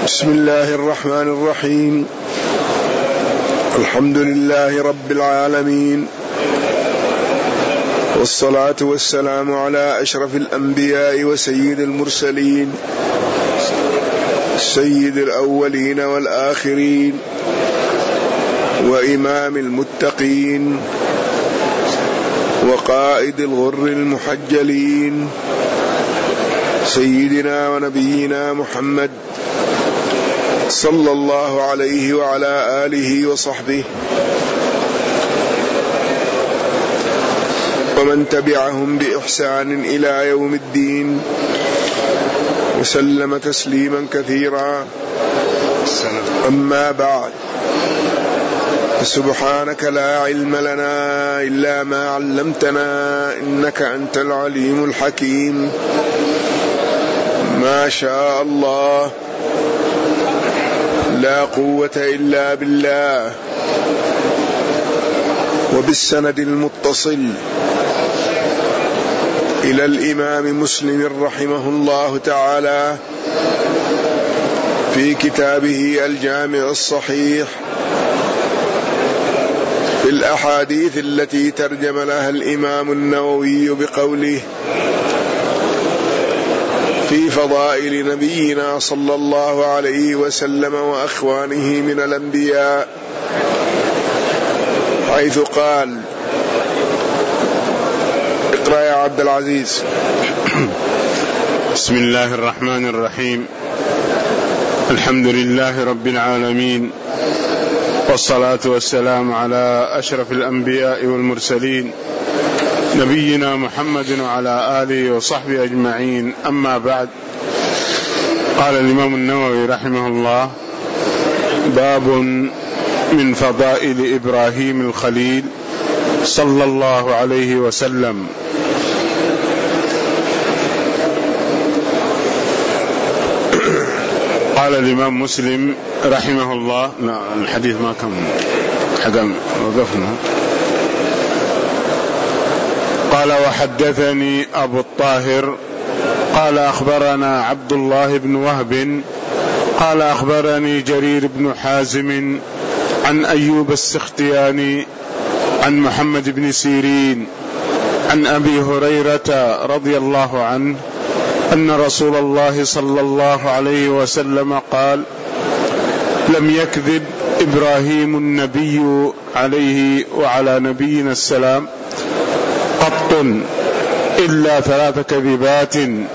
بسم الله الرحمن الرحيم. الحمد لله رب العالمين، والصلاة والسلام على أشرف الأنبياء وسيد المرسلين، سيد الأولين والآخرين، وإمام المتقين، وقائد الغر المحجلين، سيدنا ونبينا محمد صلى الله عليه وعلى آله وصحبه ومن تبعهم بإحسان إلى يوم الدين، وسلم تسليما كثيرا. أما بعد، سبحانك لا علم لنا إلا ما علمتنا إنك أنت العليم الحكيم. ما شاء الله، لا قوة إلا بالله. وبالسند المتصل إلى الإمام مسلم رحمه الله تعالى في كتابه الجامع الصحيح في الأحاديث التي ترجم لها الإمام النووي بقوله: في فضائل نبينا صلى الله عليه وسلم وأخوانه من الأنبياء، حيث قال: اقرأ يا عبد العزيز. بسم الله الرحمن الرحيم. الحمد لله رب العالمين، والصلاة والسلام على أشرف الأنبياء والمرسلين، نبينا محمد وعلى آله وصحبه أجمعين. أما بعد، قال الإمام النووي رحمه الله: باب من فضائل إبراهيم الخليل صلى الله عليه وسلم. قال الإمام مسلم رحمه الله، لا الحديث ما كان حقا وقفنا. قال: وحدثني أبو الطاهر قال أخبرنا عبد الله بن وهب قال أخبرني جرير بن حازم عن أيوب السختياني عن محمد بن سيرين عن أبي هريرة رضي الله عنه أن رسول الله صلى الله عليه وسلم قال: لم يكذب إبراهيم النبي عليه وعلى نبينا السلام قط إلا 3 كذبات،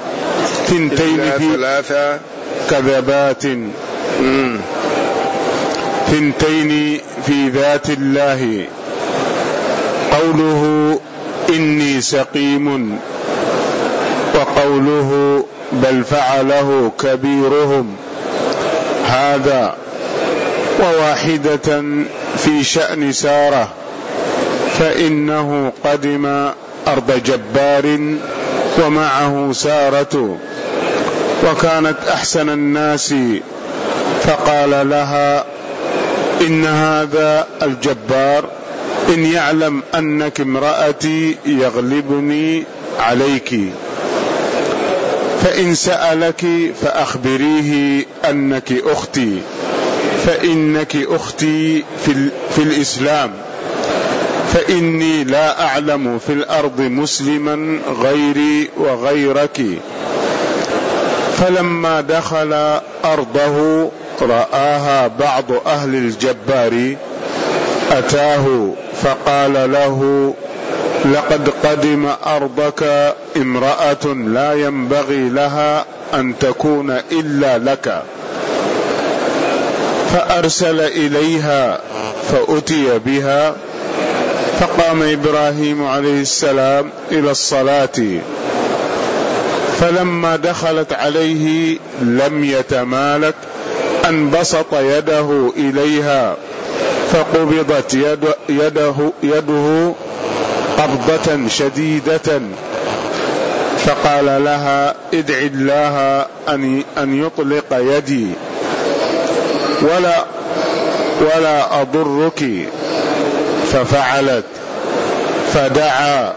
2 في ذات الله، قوله إني سقيم، وقوله بل فعله كبيرهم هذا، وواحدة في شأن سارة فإنه قدم أرض جبار ومعه سارة وكانت أحسن الناس، فقال لها: إن هذا الجبار إن يعلم أنك امرأتي يغلبني عليك، فإن سألك فأخبريه أنك أختي، فإنك أختي في الإسلام، فإني لا أعلم في الأرض مسلما غيري وغيرك. فلما دخل أرضه رآها بعض أهل الجبار، أتاه فقال له: لقد قدم أرضك امرأة لا ينبغي لها أن تكون إلا لك. فأرسل إليها فأتي بها، فقام إبراهيم عليه السلام إلى الصلاة، فلما دخلت عليه لم يتمالك أن بسط يده إليها، فقبضت يده قبضة شديدة، فقال لها: ادع الله أن يطلق يدي ولا أضرك. ففعلت، فدعا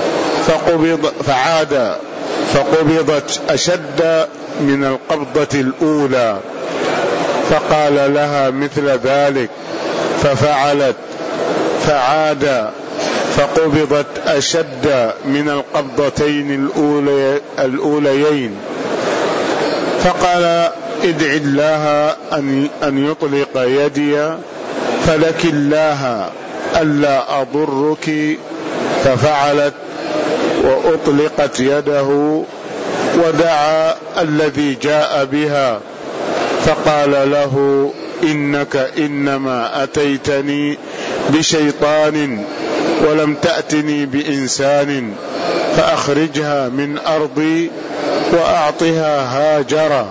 فعاد، فقبضت أشد من القبضة الأولى، فقال لها مثل ذلك ففعلت، فعاد فقبضت أشد من القبضتين الأوليين، فقال ادع الله أن يطلق يدي فلك الله ألا أضرك، ففعلت وأطلقت يده، ودعا الذي جاء بها فقال له إنك إنما أتيتني بشيطان ولم تأتني بإنسان، فأخرجها من أرضي وأعطها هاجرا.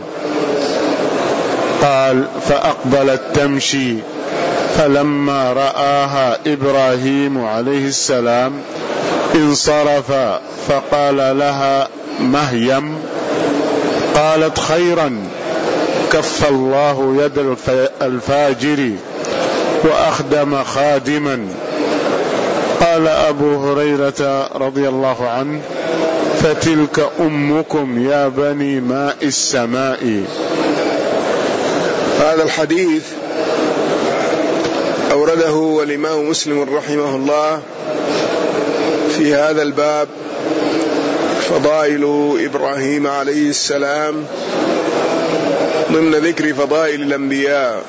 قال فأقبلت تمشي، فلما رآها إبراهيم عليه السلام انصرف فقال لها مهيم، قالت خيرا، كف الله يد الفاجر وأخدم خادما. قال أبو هريرة رضي الله عنه فتلك أمكم يا بني ماء السماء. هذا الحديث أورده الإمام مسلم رحمه الله في هذا الباب، فضائل إبراهيم عليه السلام، ضمن ذكر فضائل الأنبياء،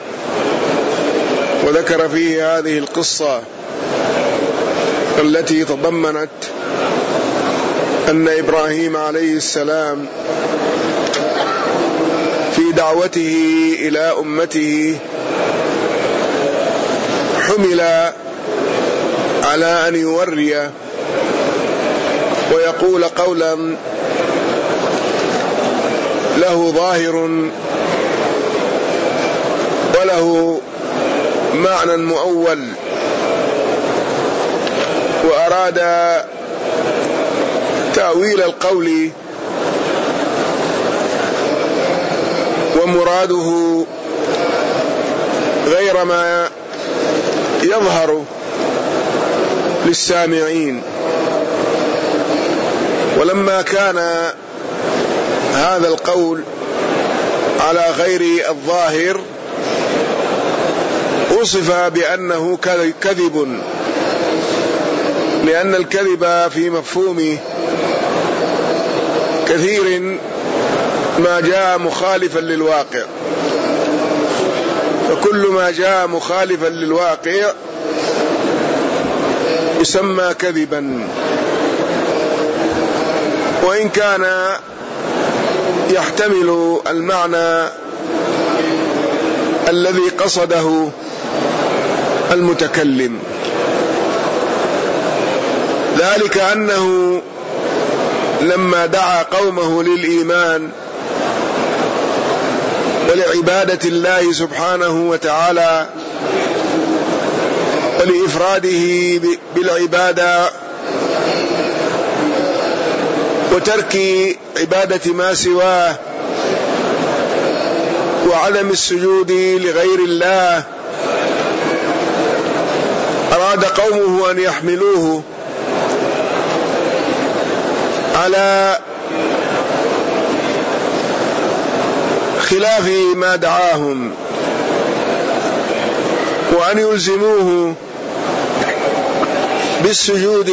وذكر فيه هذه القصة التي تضمنت أن إبراهيم عليه السلام في دعوته إلى أمته حمل على أن يوري ويقول قولا له ظاهر وله معنى مؤول، وأراد تأويل القول ومراده غير ما يظهر للسامعين. ولما كان هذا القول على غير الظاهر وصف بأنه كذب، لأن الكذب في مفهوم كثير ما جاء مخالفا للواقع، فكل ما جاء مخالفا للواقع يسمى كذبا، وإن كان يحتمل المعنى الذي قصده المتكلم، ذلك أنه لما دعا قومه للإيمان ولعبادة الله سبحانه وتعالى ولإفراده بالعبادة وترك عبادة ما سواه وعدم السجود لغير الله، أراد قومه أن يحملوه على خلاف ما دعاهم، وأن يلزموه بالسجود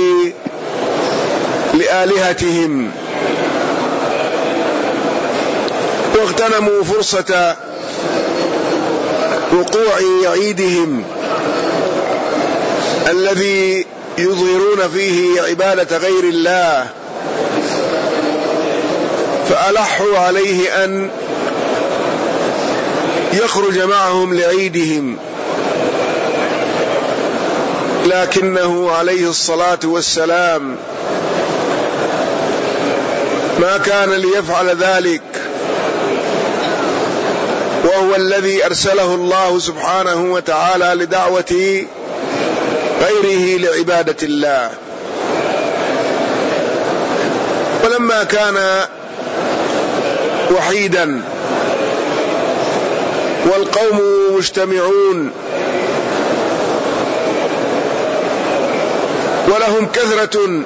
لآلهتهم، واغتنموا فرصة وقوع عيدهم الذي يظهرون فيه عبادة غير الله، فألحوا عليه أن يخرج معهم لعيدهم، لكنه عليه الصلاة والسلام ما كان ليفعل ذلك، وهو الذي أرسله الله سبحانه وتعالى لدعوة غيره لعبادة الله. ولما كان وحيدا والقوم مجتمعون ولهم كثرة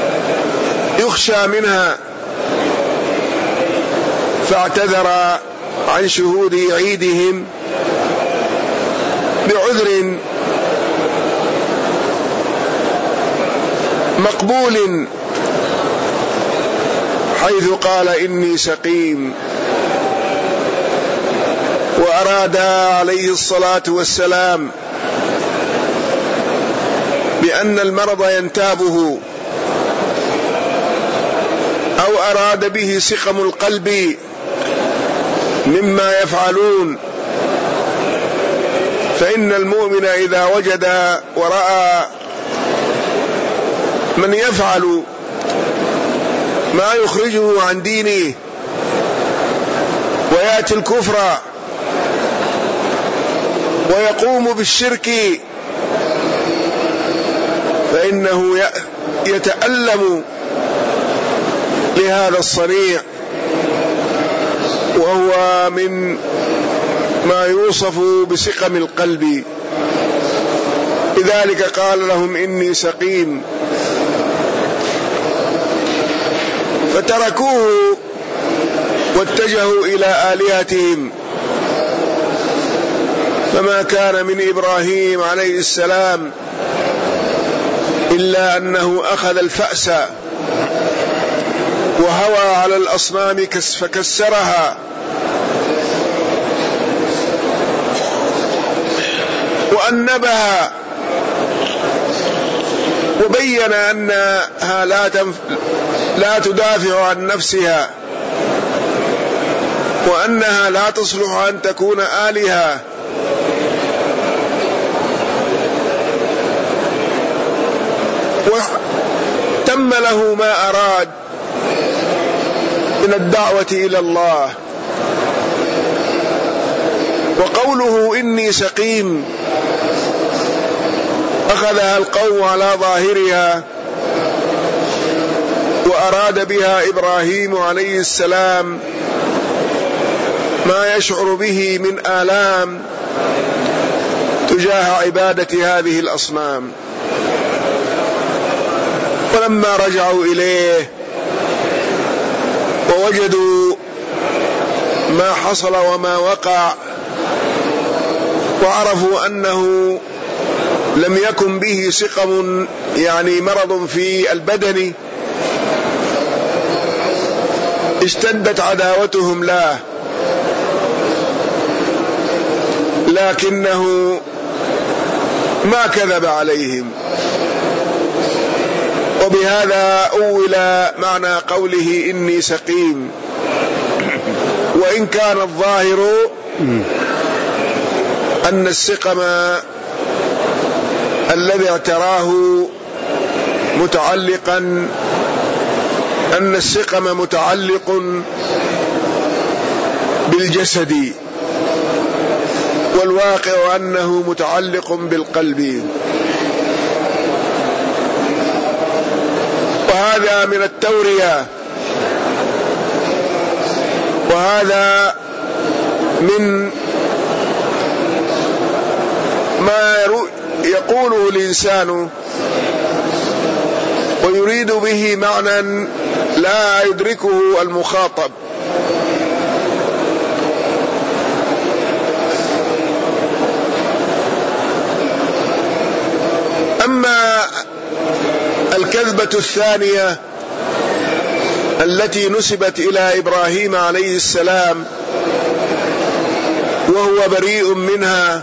يخشى منها، فاعتذر عن شهود عيدهم بعذر مقبول، حيث قال إني سقيم، وأراد عليه الصلاة والسلام بأن المرض ينتابه، أو أراد به سقم القلب مما يفعلون، فإن المؤمن إذا وجد ورأى من يفعل ما يخرجه عن دينه ويأتي الكفر ويقوم بالشرك، فإنه يتألم لهذا الصنيع، وهو من ما يوصف بسقم القلب. لذلك قال لهم إني سقيم، فتركوه واتجهوا إلى آلهتهم. فما كان من إبراهيم عليه السلام إلا أنه أخذ الفأس وهوى على الأصنام فكسرها، وأنبها، وبين أنها لا تدافع عن نفسها، وأنها لا تصلح أن تكون آلهة، وتم له ما أراد من الدعوة إلى الله. وقوله إني سقيم أخذها القوم على ظاهرها، وأراد بها إبراهيم عليه السلام ما يشعر به من آلام تجاه عبادة هذه الأصنام. ولما رجعوا إليه ووجدوا ما حصل وما وقع، وعرفوا أنه لم يكن به سقم، يعني مرض في البدن، اشتدت عداوتهم له، لكنه ما كذب عليهم. وبهذا أول معنى قوله إني سقيم، وإن كان الظاهر أن السقم الذي اعتراه متعلق بالجسد، والواقع أنه متعلق بالقلب. وهذا من التورية، وهذا من ما يقوله الإنسان ويريد به معنى لا يدركه المخاطب. أما الكذبة الثانية التي نسبت إلى إبراهيم عليه السلام وهو بريء منها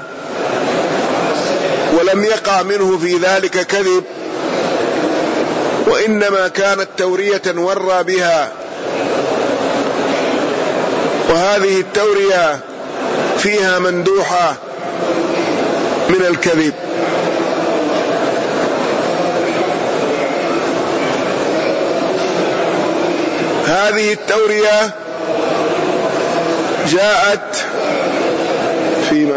ولم يقع منه في ذلك كذب، وإنما كانت تورية ورى بها، وهذه التورية فيها مندوحة من الكذب. هذه التورية جاءت فيما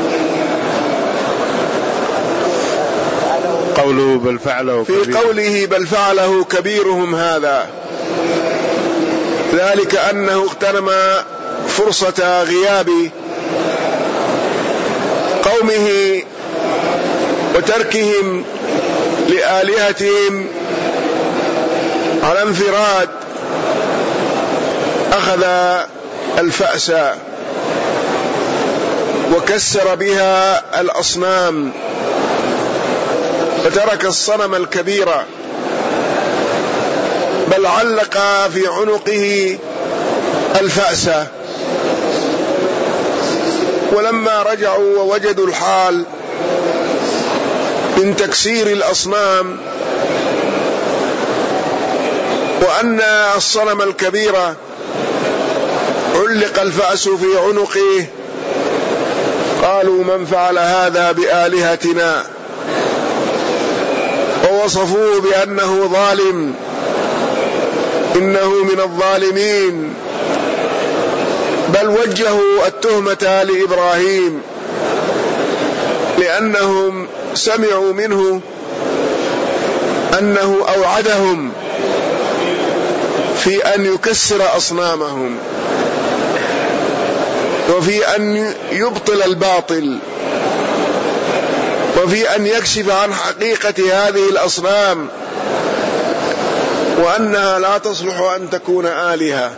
قوله بل فعله في قوله بل فعله كبيرهم هذا، ذلك أنه اغتنم فرصة غياب قومه وتركهم لآلهتهم على انفراد، أخذ الفأس فكسر بها الأصنام فترك الصنم الكبير، بل علق في عنقه الفأس. ولما رجعوا ووجدوا الحال من تكسير الأصنام وأن الصنم الكبير علق الفأس في عنقه، قالوا: من فعل هذا بآلهتنا؟ ووصفوه بأنه ظالم، إنه من الظالمين، بل وجهوا التهمة لإبراهيم لأنهم سمعوا منه أنه أوعدهم في أن يكسر أصنامهم وفي أن يبطل الباطل وفي أن يكشف عن حقيقة هذه الأصنام وأنها لا تصلح أن تكون آلهة.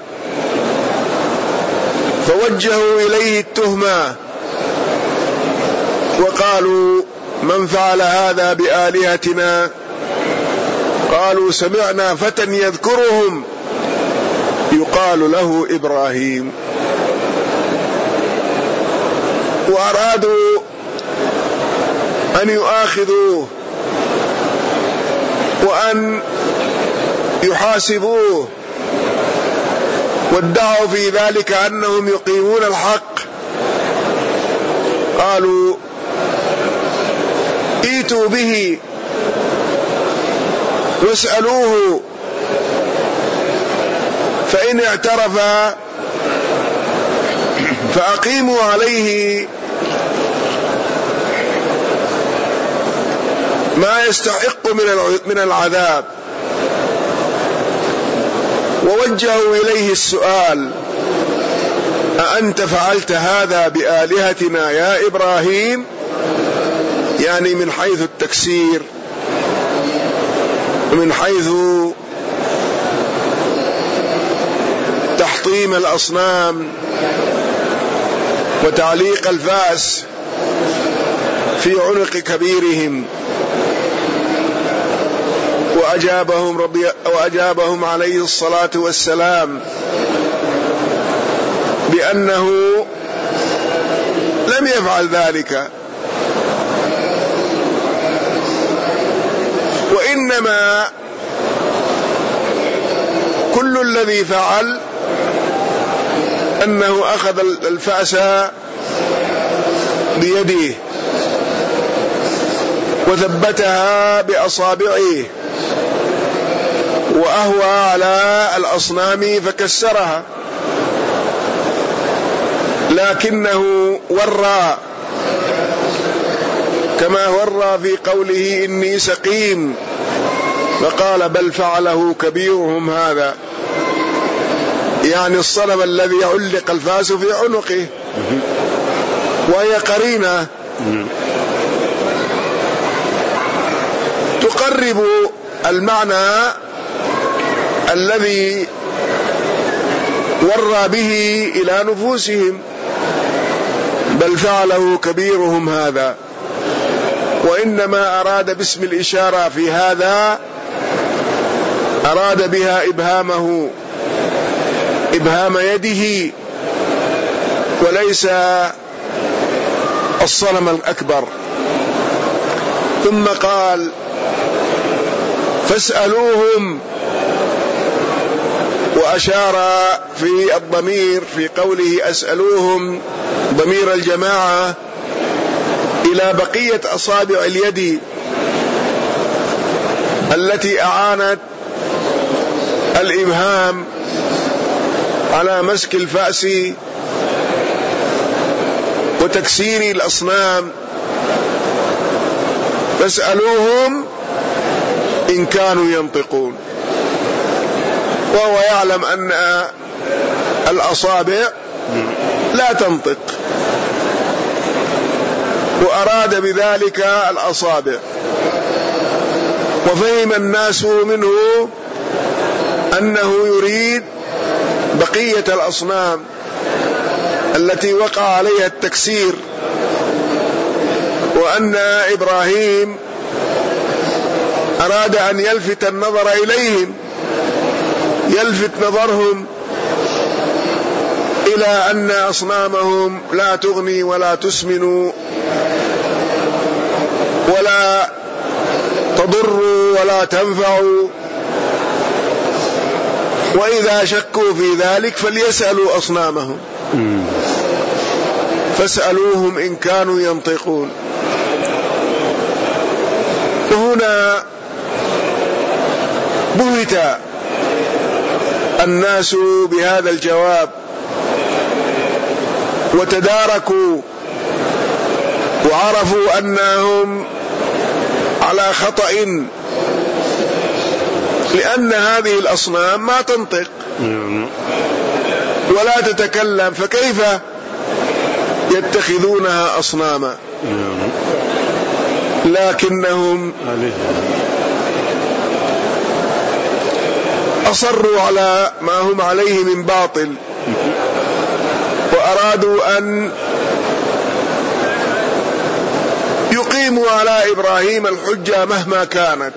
فوجهوا إليه التهمة وقالوا: من فعل هذا بآلهتنا؟ قالوا: سمعنا فتى يذكرهم يقال له إبراهيم. وأرادوا أن يؤاخذوه وأن يحاسبوه، وادعوا في ذلك أنهم يقيمون الحق. قالوا: ائتوا به واسألوه، فإن اعترف فأقيموا عليه ما يستحق من العذاب. ووجهوا إليه السؤال: أأنت فعلت هذا بآلهتنا يا إبراهيم؟ يعني من حيث التكسير ومن حيث تحطيم الأصنام وتعليق الفأس في عنق كبيرهم. وأجابهم عليه الصلاة والسلام بأنه لم يفعل ذلك، وإنما كل الذي فعل أنه أخذ الفأس بيده وثبتها بأصابعه وأهوى على الأصنام فكسرها، لكنه ورى كما ورى في قوله: إني سقيم، فقال: بل فعله كبيرهم هذا، يعني الصنم الذي علق الفاس في عنقه، وهي قرينة تقرب المعنى الذي ورى به إلى نفوسهم. بل فعله كبيرهم هذا، وإنما أراد باسم الإشارة في هذا أراد بها إبهام يده وليس الصنم الأكبر. ثم قال: فاسألوهم، وأشار في الضمير في قوله أسألوهم ضمير الجماعة إلى بقية أصابع اليد التي أعانت الإبهام على مسك الفأس وتكسير الأصنام. فاسألوهم إن كانوا ينطقون، وهو يعلم أن الأصابع لا تنطق، وأراد بذلك الأصابع. وفهم الناس منه أنه يريد بقية الأصنام التي وقع عليها التكسير وأن إبراهيم أراد أن يلفت النظر إليهم، يلفت نظرهم إلى أن أصنامهم لا تغني ولا تسمن ولا تضر ولا تنفع، وإذا شكوا في ذلك فليسألوا أصنامهم فاسألوهم إن كانوا ينطقون. وهنا بهت الناس بهذا الجواب وتداركوا وعرفوا أنهم على خطأ، لأن هذه الأصنام ما تنطق ولا تتكلم، فكيف يتخذونها أصناما؟ لكنهم أصروا على ما هم عليه من باطل، وأرادوا أن يقيموا على إبراهيم الحجة مهما كانت،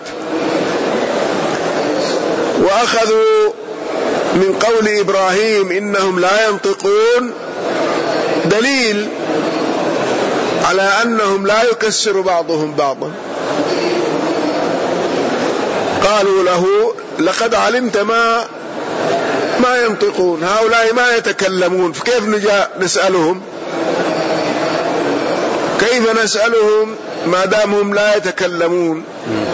وأخذوا من قول إبراهيم إنهم لا ينطقون دليل على أنهم لا يكسر بعضهم بعضا. قالوا له لقد علمت ما ينطقون، هؤلاء ما يتكلمون، فكيف نسألهم؟ كيف نسألهم ما دامهم لا يتكلمون؟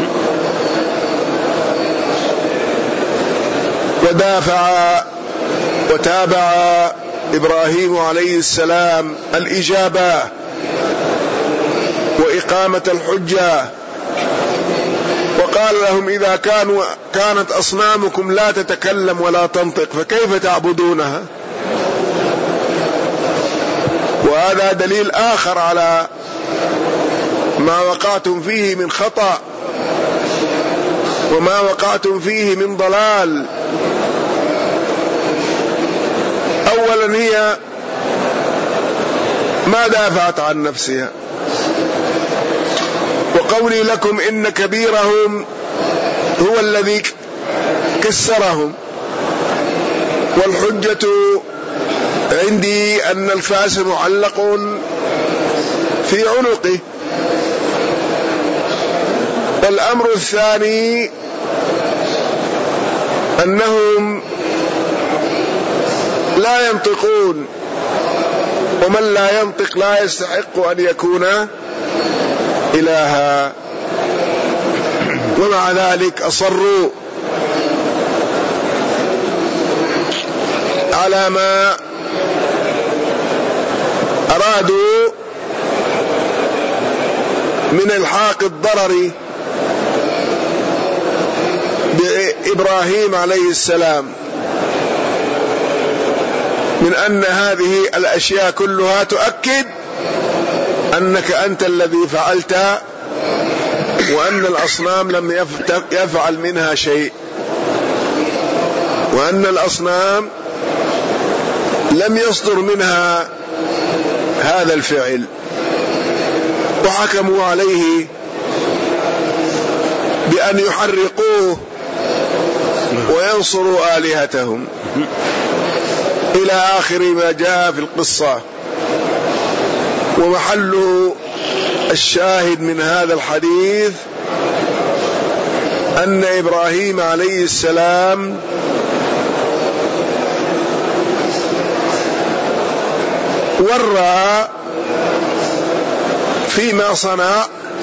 ودافع وتابع إبراهيم عليه السلام الإجابة وإقامة الحجة، وقال لهم إذا كانت أصنامكم لا تتكلم ولا تنطق فكيف تعبدونها؟ وهذا دليل آخر على ما وقعتم فيه من خطأ وما وقعتم فيه من ضلال. أولا هي ما دافعت عن نفسها، وقولي لكم إن كبيرهم هو الذي كسرهم، والحجة عندي أن الفاس معلق في عنقه. والأمر الثاني أنهم لا ينطقون، ومن لا ينطق لا يستحق أن يكون إلها، ومع ذلك أصروا على ما أرادوا من إلحاق الضرر بإبراهيم عليه السلام، من أن هذه الأشياء كلها تؤكد أنك أنت الذي فعلت، وأن الأصنام لم يفعل منها شيء، وأن الأصنام لم يصدر منها هذا الفعل. وحكموا عليه بأن يحرقوه وينصروا آلهتهم إلى آخر ما جاء في القصة. ومحل الشاهد من هذا الحديث أن إبراهيم عليه السلام ورى فيما صنع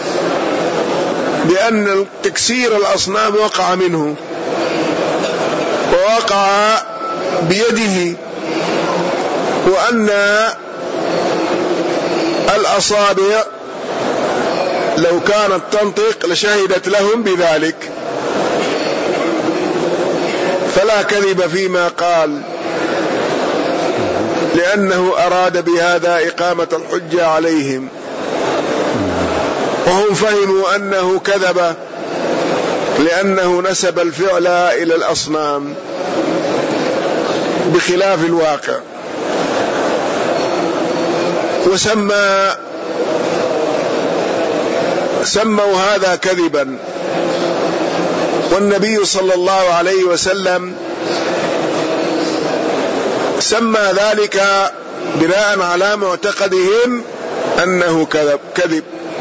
بأن تكسير الأصنام وقع منه ووقع بيده، وأن الأصابع لو كانت تنطق لشهدت لهم بذلك، فلا كذب فيما قال، لأنه أراد بهذا إقامة الحجة عليهم، وهم فهموا أنه كذب لأنه نسب الفعل إلى الأصنام بخلاف الواقع. وسمى سموا هذا كذبا، والنبي صلى الله عليه وسلم سمى ذلك بناء على معتقدهم أنه كذب،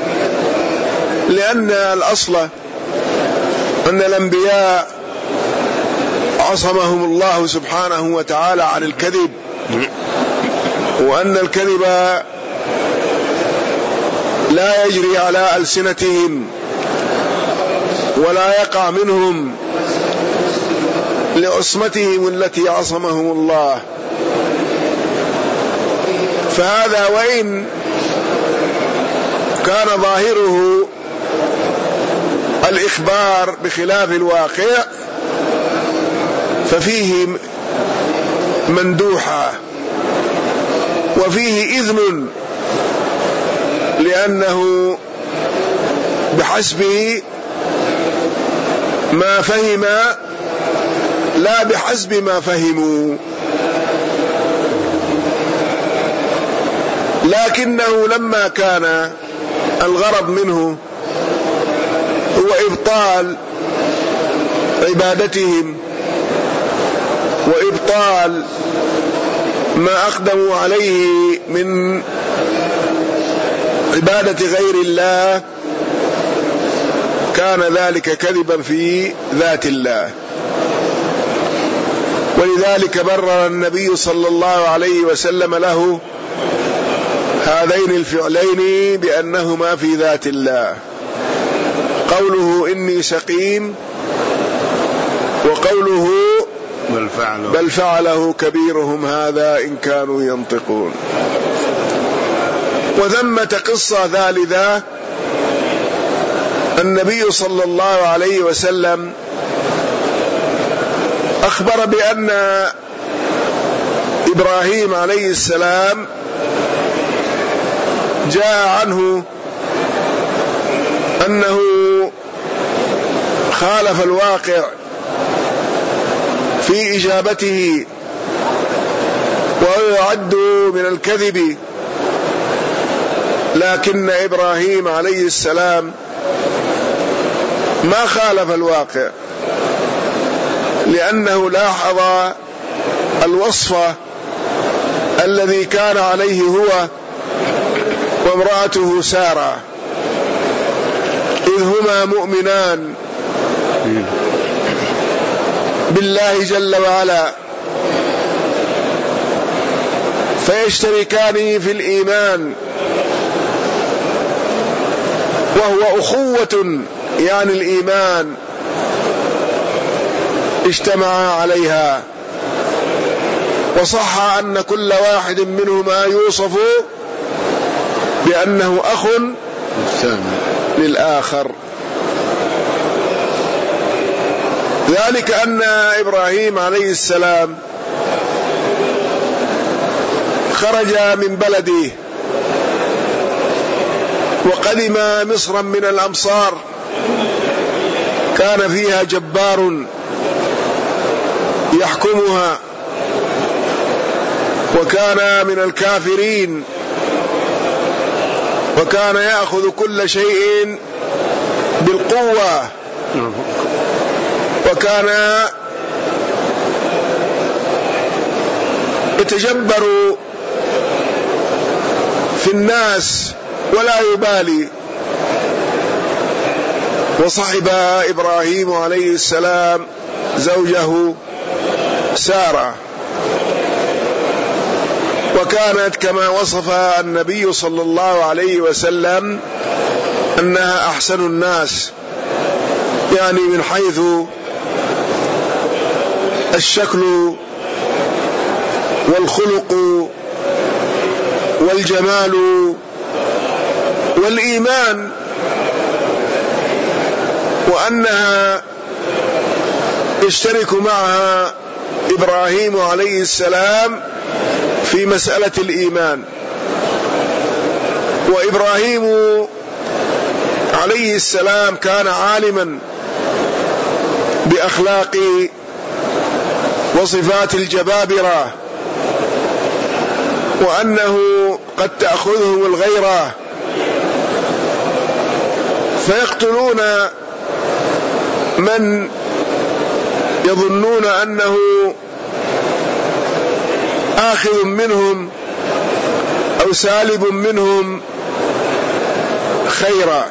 لأن الأصل أن الأنبياء عصمهم الله سبحانه وتعالى عن الكذب، وأن الكذب لا يجري على ألسنتهم ولا يقع منهم لعصمتهم التي عصمهم الله. فهذا وإن كان ظاهره الإخبار بخلاف الواقع ففيه مندوحة وفيه إذن، لأنه بحسب ما فهم لا بحسب ما فهموا، لكنه لما كان الغرض منه هو إبطال عبادتهم وإبطال ما أقدموا عليه من عبادة غير الله، كان ذلك كذبا في ذات الله. ولذلك برر النبي صلى الله عليه وسلم له هذين الفعلين بأنهما في ذات الله، قوله إني سقيم، وقوله بل فعله كبيرهم هذا إن كانوا ينطقون. وثمة قصة ثالثة، النبي صلى الله عليه وسلم أخبر بأن إبراهيم عليه السلام جاء عنه أنه خالف الواقع في إجابته، وهو يعد من الكذب، لكن إبراهيم عليه السلام ما خالف الواقع، لأنه لاحظ الوصف الذي كان عليه هو وامرأته سارة إذ هما مؤمنان بالله جل وعلا، فيشتركان في الإيمان، وهو أخوة يعني الإيمان اجتمعا عليها. وصح أن كل واحد منهما يوصف بأنه أخ للآخر، ذلك أن إبراهيم عليه السلام خرج من بلده وقدم مصرا من الأمصار كان فيها جبار يحكمها، وكان من الكافرين، وكان يأخذ كل شيء بالقوة، وكان يتجبر في الناس ولا يبالي. وصحب إبراهيم عليه السلام زوجه سارة، وكانت كما وصف النبي صلى الله عليه وسلم أنها أحسن الناس، يعني من حيث الشكل والخلق والجمال والإيمان، وأنها يشترك معها إبراهيم عليه السلام في مسألة الإيمان. وإبراهيم عليه السلام كان عالما بأخلاق وصفات الجبابرة، وأنه قد تأخذهم الغيرة فيقتلون من يظنون أنه آخذ منهم أو سالب منهم خيرا.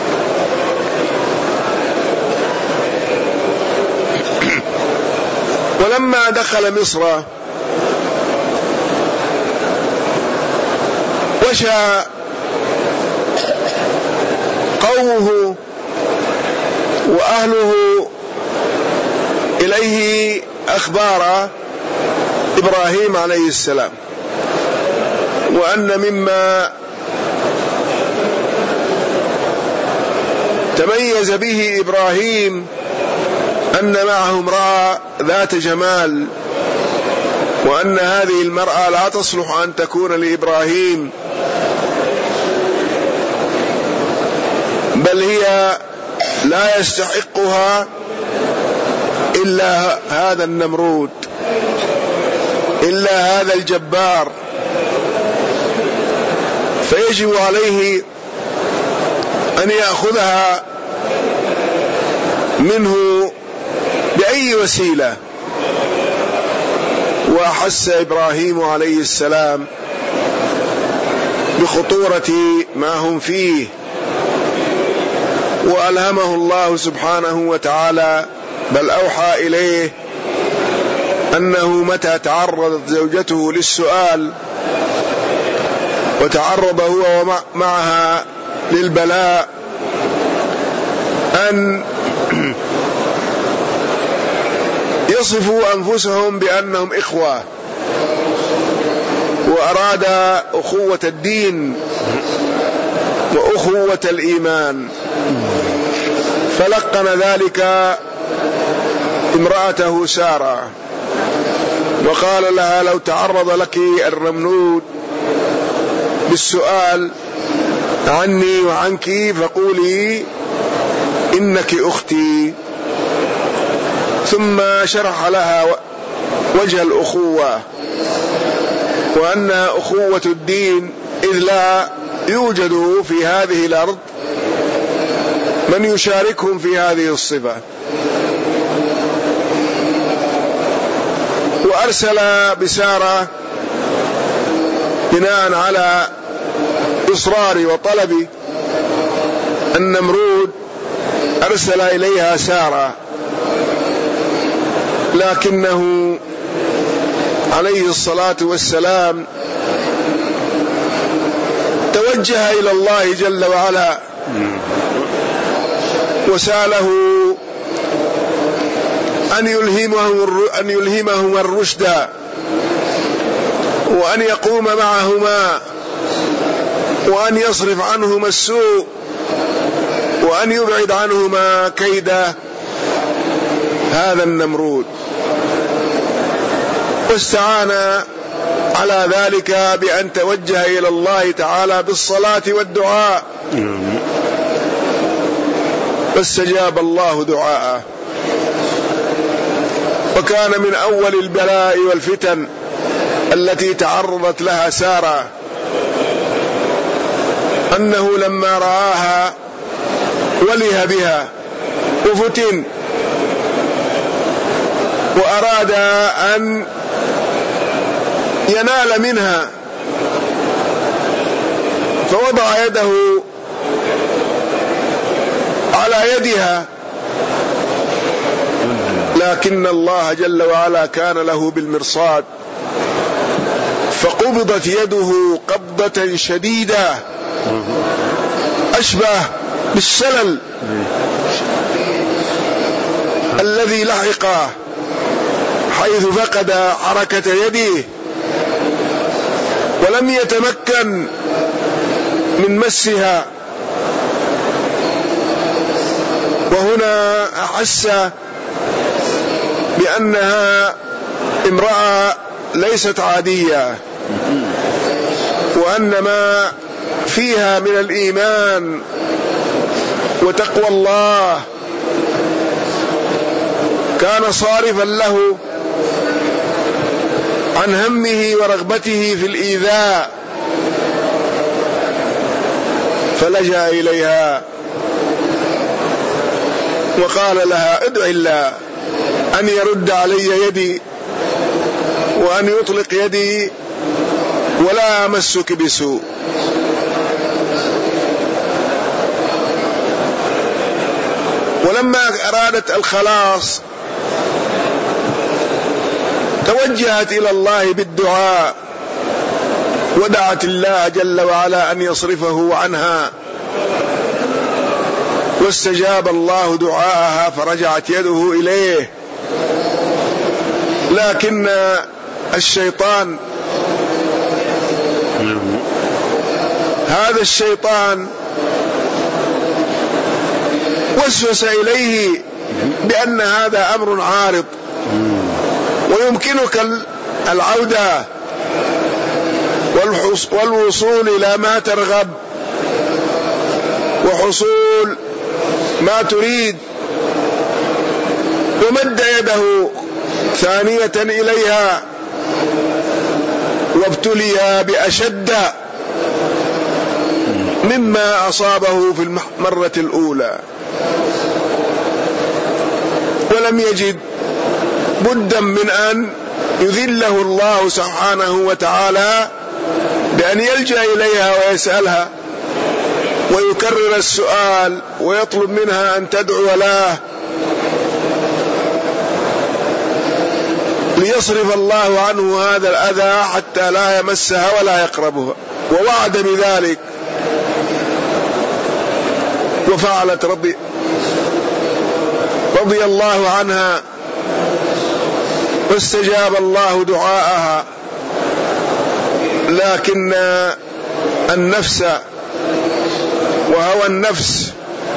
ولما دخل مصر وشى قومه وأهله إليه أخبار إبراهيم عليه السلام، وأن مما تميز به إبراهيم أن معه امرأة ذات جمال، وأن هذه المرأة لا تصلح أن تكون لإبراهيم، بل هي لا يستحقها إلا هذا النمرود، إلا هذا الجبار. فيجب عليه أن يأخذها منه بأي وسيلة. وأحس إبراهيم عليه السلام بخطورة ما هم فيه، وألهمه الله سبحانه وتعالى، بل أوحى إليه أنه متى تعرضت زوجته للسؤال وتعرض هو معها للبلاء أن يصفوا أنفسهم بأنهم إخوة، وأراد أخوة الدين وأخوة الإيمان، فلقن ذلك امرأته سارة، وقال لها لو تعرض لك النمرود بالسؤال عني وعنك فقولي إنك أختي. ثم شرح لها وجه الأخوة، وأنها أخوة الدين، إذ لا يوجد في هذه الأرض من يشاركهم في هذه الصفة. وأرسل بسارة بناء على إصرار وطلب النمرود، أرسل إليها سارة، لكنه عليه الصلاة والسلام توجه إلى الله جل وعلا وسأله أن يلهمهم الرشد، وأن يقوم معهما، وأن يصرف عنهما السوء، وأن يبعد عنهما كيد هذا النمرود. واستعان على ذلك بأن توجه إلى الله تعالى بالصلاة والدعاء، فاستجاب الله دعاءه. وكان من أول البلاء والفتن التي تعرضت لها سارة أنه لما رآها وله بها وفتن، وأراد أن ينال منها، فوضع يده على يدها، لكن الله جل وعلا كان له بالمرصاد، فقبضت يده قبضة شديدة أشبه بالشلل الذي لحقه، حيث فقد حركة يده ولم يتمكن من مسها. وهنا أحس بأنها امرأة ليست عادية، وأن ما فيها من الإيمان وتقوى الله كان صارفا له عن همه ورغبته في الإيذاء، فلجأ إليها وقال لها ادع الله أن يرد علي يدي وأن يطلق يدي ولا أمسك بسوء. ولما أرادت الخلاص توجهت إلى الله بالدعاء ودعت الله جل وعلا أن يصرفه عنها، واستجاب الله دعاءها فرجعت يده إليه. لكن الشيطان، هذا الشيطان وسوس إليه بأن هذا أمر عارض ويمكنك العودة والوصول إلى ما ترغب وحصول ما تريد، ومد يده ثانية إليها وابتلي بأشد مما أصابه في المرة الأولى، ولم يجد بدا من أن يذله الله سبحانه وتعالى بأن يلجأ إليها ويسألها ويكرر السؤال ويطلب منها أن تدعو له ليصرف الله عنه هذا الأذى حتى لا يمسها ولا يقربها، ووعد بذلك وفعلت رضي الله عنها، واستجاب الله دعاءها. لكن النفس وهوى النفس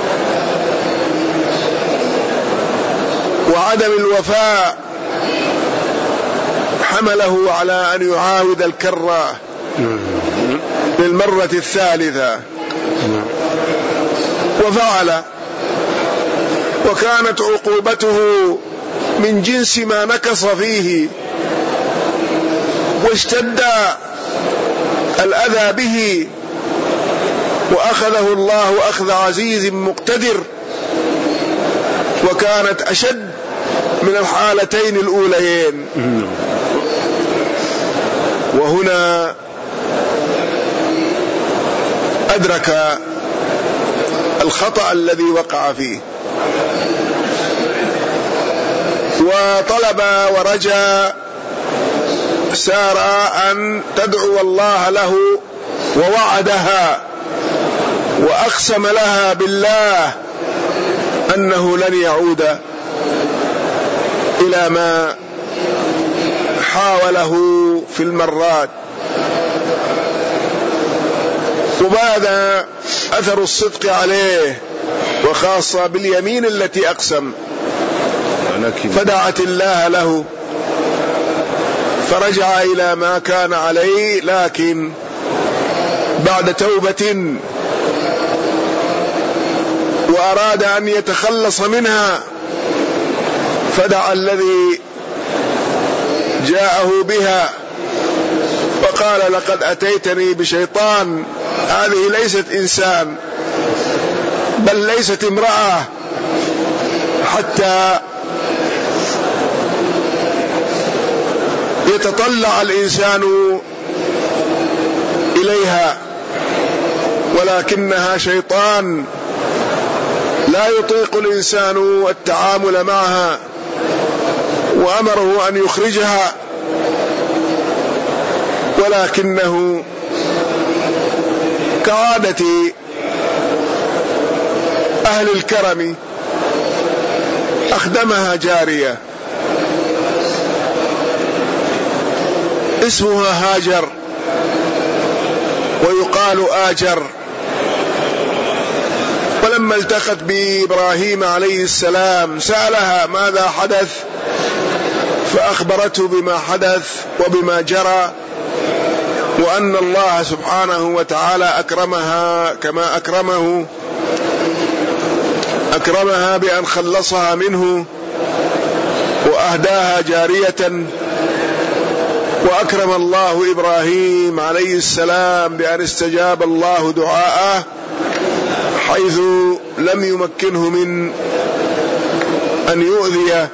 وعدم الوفاء حمله على أن يعاود الكرة للمرة الثالثة، وفعل، وكانت عقوبته من جنس ما نكص فيه، واشتد الأذى به، وأخذه الله أخذ عزيز مقتدر، وكانت أشد من الحالتين الأوليين. وهنا أدرك الخطأ الذي وقع فيه، وطلب ورجى سارة أن تدعو الله له، ووعدها وأقسم لها بالله أنه لن يعود إلى ما حاوله في المرات. وبعد أثر الصدق عليه، وخاصة باليمين التي أقسم، فدعت الله له فرجع إلى ما كان عليه، لكن بعد توبة، وأراد أن يتخلص منها، فدعا الذي جاءه بها وقال لقد أتيتني بشيطان، هذه ليست إنسان بل ليست امرأة، حتى يتطلع الإنسان إليها، ولكنها شيطان لا يطيق الإنسان التعامل معها، وأمره أن يخرجها، ولكنه كعادة أهل الكرم أخدمها جارية اسمها هاجر ويقال آجر. ولما التقت بإبراهيم عليه السلام سألها ماذا حدث، فأخبرته بما حدث وبما جرى، وأن الله سبحانه وتعالى أكرمها كما أكرمها بأن خلصها منه وأهداها جارية. وأكرم الله إبراهيم عليه السلام بأن استجاب الله دعاءه، حيث لم يمكنه من أن يؤذي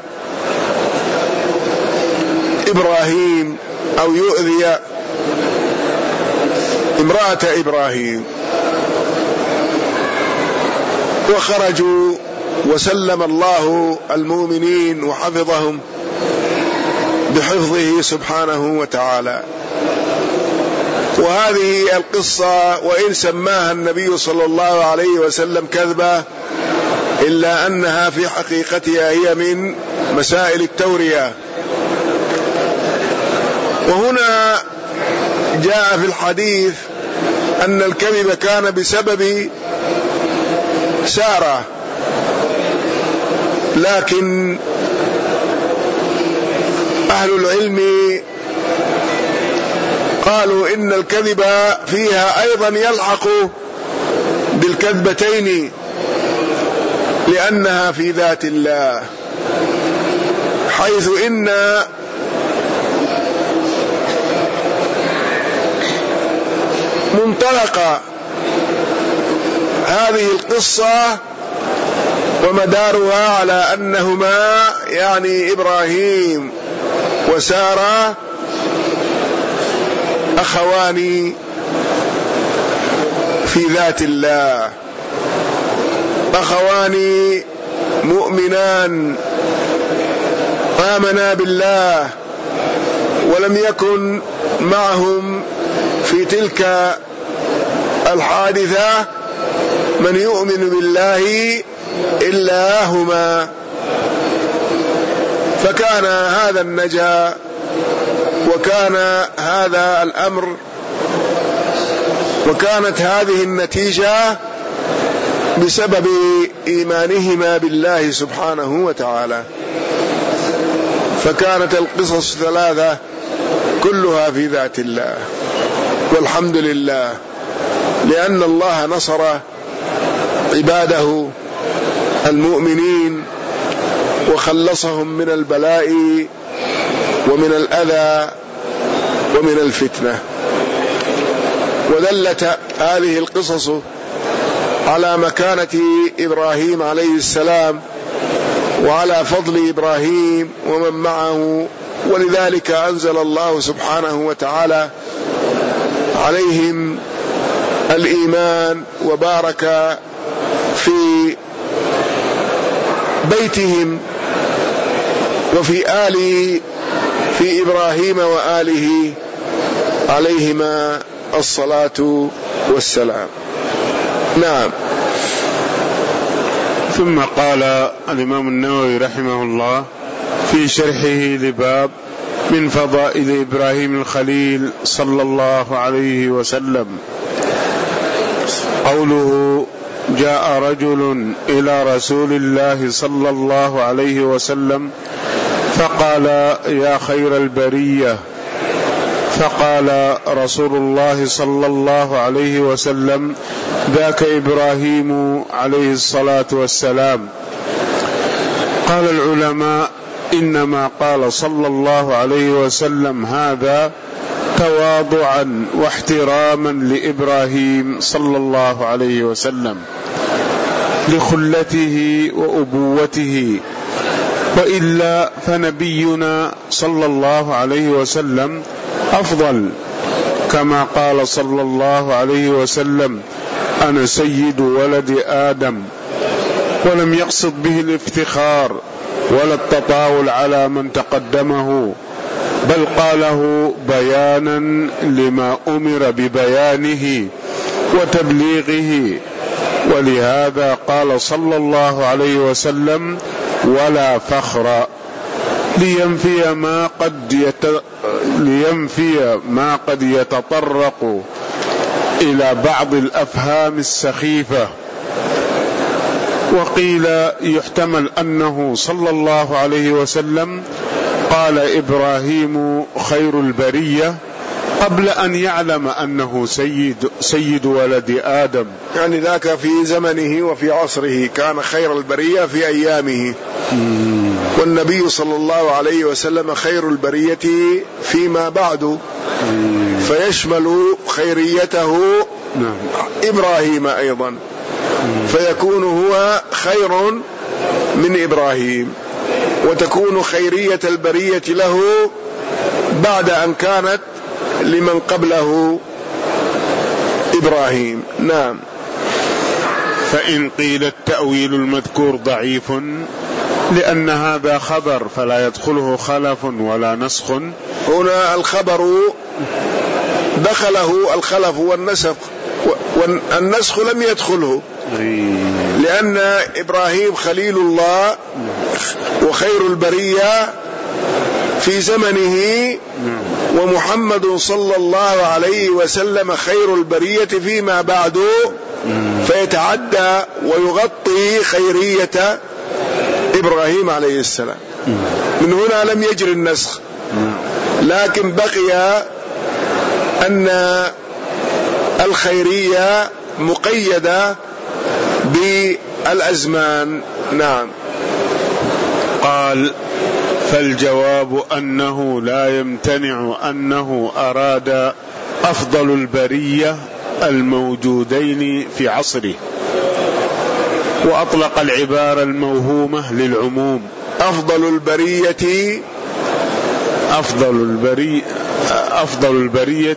إبراهيم أو يؤذي امرأة إبراهيم، وخرجوا وسلم الله المؤمنين وحفظهم بحفظه سبحانه وتعالى. وهذه القصة وإن سماها النبي صلى الله عليه وسلم كذبة، إلا أنها في حقيقتها هي من مسائل التورية. وهنا جاء في الحديث أن الكذب كان بسبب سارة، لكن أهل العلم قالوا إن الكذب فيها أيضا يلحق بالكذبتين، لأنها في ذات الله، حيث إن منطلق هذه القصة ومدارها على أنهما يعني إبراهيم وسارة أخوان في ذات الله، أخوان مؤمنان آمنا بالله، ولم يكن معهم في تلك الحادثة من يؤمن بالله إلا هما، فكان هذا النجاة وكان هذا الأمر وكانت هذه النتيجة بسبب إيمانهما بالله سبحانه وتعالى. فكانت القصص ثلاثة كلها في ذات الله، والحمد لله، لأن الله نصر عباده المؤمنين وخلصهم من البلاء ومن الأذى ومن الفتنة. ودلت هذه القصص على مكانة إبراهيم عليه السلام وعلى فضل إبراهيم ومن معه، ولذلك أنزل الله سبحانه وتعالى عليهم الإيمان وبارك في بيتهم وفي في إبراهيم وآله عليهما الصلاة والسلام. نعم. ثم قال الإمام النووي رحمه الله في شرحه لباب من فضائل إبراهيم الخليل صلى الله عليه وسلم، قوله: جاء رجل إلى رسول الله صلى الله عليه وسلم فقال: يا خير البرية. فقال رسول الله صلى الله عليه وسلم: ذاك إبراهيم عليه الصلاة والسلام. قال العلماء: إنما قال صلى الله عليه وسلم هذا تواضعا واحتراما لإبراهيم صلى الله عليه وسلم لخلته وأبوته، وإلا فنبينا صلى الله عليه وسلم أفضل، كما قال صلى الله عليه وسلم: أنا سيد ولد آدم، ولم يقصد به الافتخار ولا التطاول على من تقدمه، بل قاله بيانا لما أمر ببيانه وتبليغه. ولهذا قال صلى الله عليه وسلم: ولا فخر، لينفي ما قد يتطرق إلى بعض الأفهام السخيفة. وقيل يحتمل أنه صلى الله عليه وسلم قال إبراهيم خير البرية قبل أن يعلم أنه سيد ولد آدم، يعني ذاك في زمنه وفي عصره كان خير البرية في أيامه، والنبي صلى الله عليه وسلم خير البرية فيما بعد، فيشمل خيريته إبراهيم أيضا، فيكون هو خير من إبراهيم. وتكون خيرية البرية له بعد أن كانت لمن قبله إبراهيم. نعم. فإن قيل التأويل المذكور ضعيف لأن هذا خبر فلا يدخله خلف ولا نسخ. هنا الخبر دخله الخلف والنسخ لم يدخله، لأن إبراهيم خليل الله وخير البرية في زمنه، ومحمد صلى الله عليه وسلم خير البرية فيما بعد، فيتعدى ويغطي خيرية إبراهيم عليه السلام. من هنا لم يجري النسخ، لكن بقي أن الخيرية مقيدة بالأزمان. نعم. قال: فالجواب أنه لا يمتنع أنه أراد أفضل البرية الموجودين في عصره، وأطلق العبارة الموهومة للعموم. أفضل البرية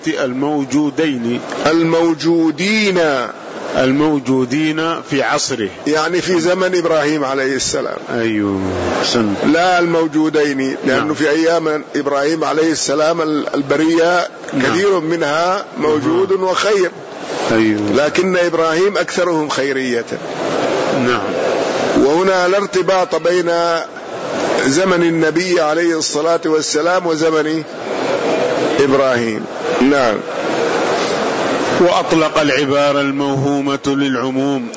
الموجودين في عصره، يعني في زمن إبراهيم عليه السلام. أيوه. لا الموجودين، لأنه في أيام إبراهيم عليه السلام البرية كثير منها موجود وخير. أيوه. لكن إبراهيم أكثرهم خيرية. نعم. وهنا لا ارتباط بين زمن النبي عليه الصلاة والسلام وزمن إبراهيم. نعم. وأطلق العبارة الموهومة للعموم،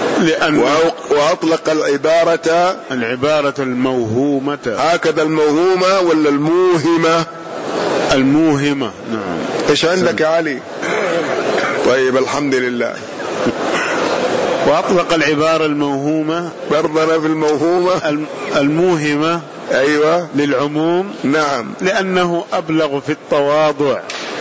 وأطلق العبارة الموهومة. هكذا الموهومة ولا الموهمة؟ نعم. إيش عندك يا علي؟ طيب الحمد لله. وأطلق العبارة الموهومة، برضنا في الموهمة. أيوة. للعموم. نعم. لأنه أبلغ في التواضع.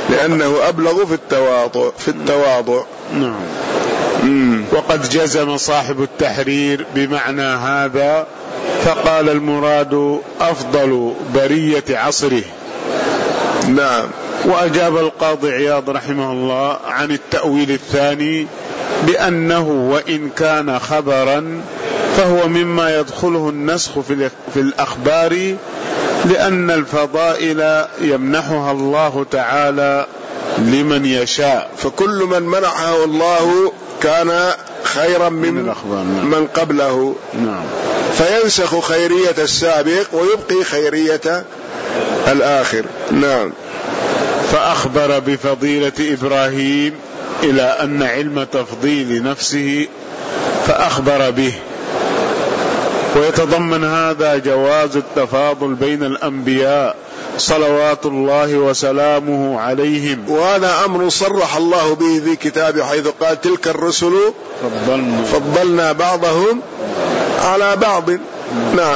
في التواضع. نعم. وقد جزم صاحب التحرير بمعنى هذا، فقال: المراد أفضل برية عصره. نعم. وأجاب القاضي عياض رحمه الله عن التأويل الثاني بأنه وإن كان خبرا فهو مما يدخله النسخ في الأخبار، لأن الفضائل يمنحها الله تعالى لمن يشاء، فكل من منحه الله كان خيرا من قبله. نعم. فينسخ خيرية السابق ويبقي خيرية الآخر. نعم. فأخبر بفضيلة إبراهيم إلى أن علم تفضيل نفسه فأخبر به. ويتضمن هذا جواز التفاضل بين الأنبياء صلوات الله وسلامه عليهم، وهذا أمر صرح الله به في كتابه، حيث قال: تلك الرسل فضلنا بعضهم على بعض. نعم.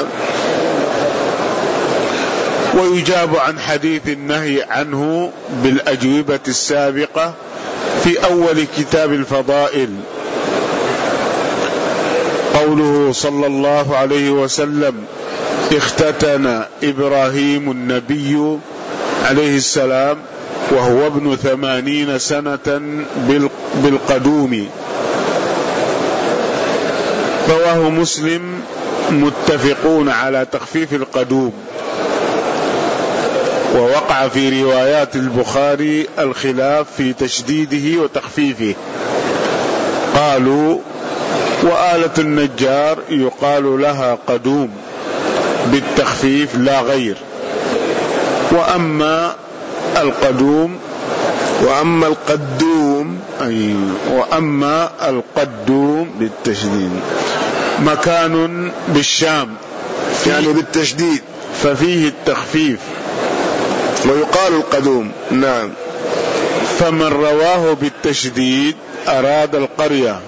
ويجاب عن حديث النهي عنه بالأجوبة السابقة في أول كتاب الفضائل، قوله صلى الله عليه وسلم: اختتن إبراهيم النبي عليه السلام وهو ابن 80 سنة بالقدوم. رواه مسلم، متفقون على تخفيف القدوم. ووقع في روايات البخاري الخلاف في تشديده وتخفيفه. قالوا: وآلة النجار يقال لها قدوم بالتخفيف لا غير، وأما القدوم بالتشديد مكان بالشام، يعني بالتشديد، ففيه التخفيف ويقال القدوم. نعم. فمن رواه بالتشديد أراد القرية،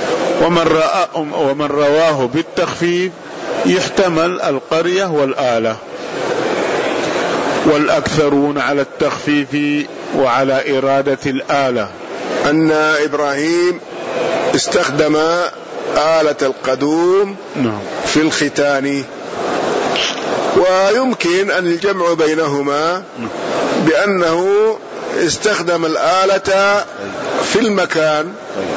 ومن رواه بالتخفيف يحتمل القرية والآلة. والأكثرون على التخفيف وعلى إرادة الآلة. أن إبراهيم استخدم آلة القدوم في الختان. ويمكن أن الجمع بينهما بأنه استخدم الآلة في المكان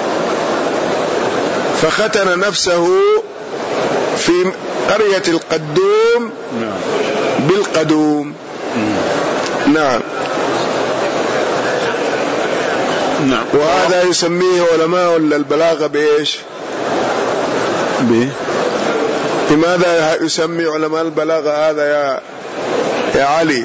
فختن نفسه في قرية القدوم بالقدوم. نعم. وهذا يسميه علماء البلاغة بإيش؟ لماذا يسمي علماء البلاغة هذا يا علي؟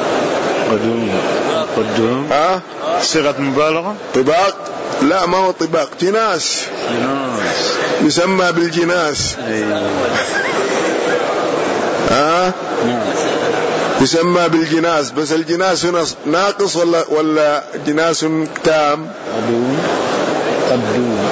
قدوم. صيغة مبالغة. طباق؟ لا، ما هو طباق، جناس. يسمى بالجناس. يسمى بالجناس، بس الجناس هنا ناقص ولا جناس تام؟ قدوم.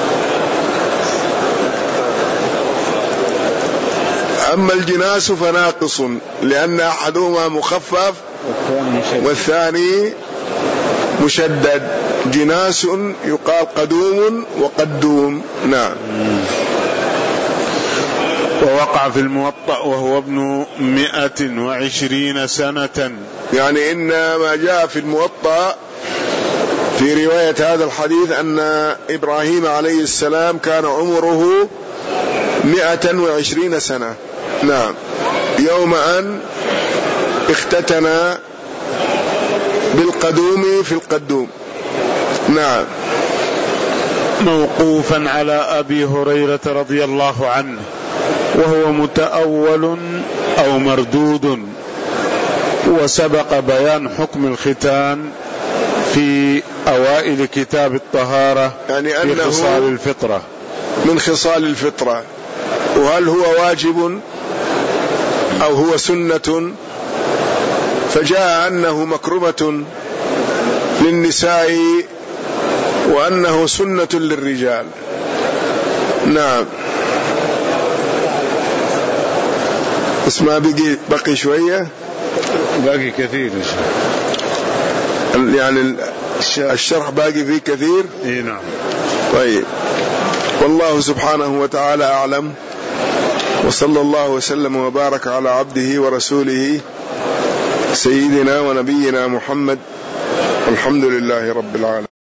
أما الجناس فناقص لأن أحدهما مخفف والثاني مشدد. جناس يقال قدوم وقدوم. نعم. ووقع في الموطأ وهو ابن 120 سنة. يعني إن ما جاء في الموطأ في رواية هذا الحديث أن إبراهيم عليه السلام كان عمره 120 سنة. نعم. يوم أن اختتن بالقدوم في القدوم. نعم. موقوفا على أبي هريرة رضي الله عنه، وهو متأول أو مردود، وسبق بيان حكم الختان في أوائل كتاب الطهارة، يعني في خصال الفطرة، من خصال الفطرة. وهل هو واجب أو هو سنة؟ فجاء أنه مكرمة للنساء وأنه سنة للرجال. نعم. اسمع، بقي شوية، باقي كثير يعني الشرح باقي فيه كثير. نعم. طيب، والله سبحانه وتعالى أعلم، وصلى الله وسلم وبارك على عبده ورسوله سيدنا ونبينا محمد، الحمد لله رب العالمين.